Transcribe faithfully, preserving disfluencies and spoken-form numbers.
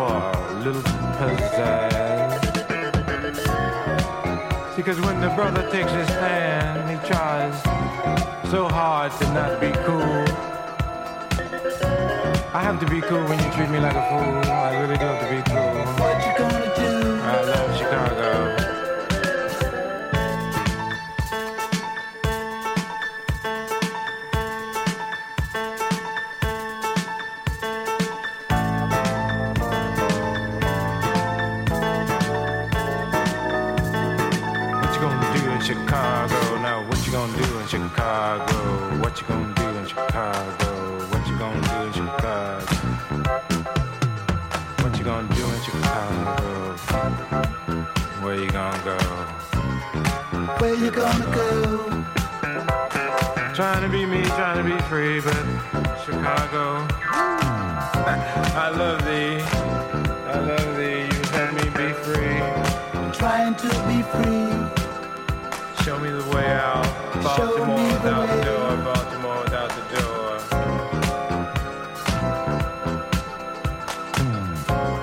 for a little pizzazz. Because when the brother takes his hand, he tries so hard to not be cool. I have to be cool when you treat me like a fool. I really do have to be cool. What you gonna do? I love Chicago. Chicago, now what you gonna do in Chicago? What you gonna do in Chicago? What you gonna do in Chicago? What you gonna do in Chicago? Where you gonna go? Where you gonna go? Trying to be me, trying to be free, but Chicago, I love thee, I love thee, you let me be free. Trying to be free. Show me the way out.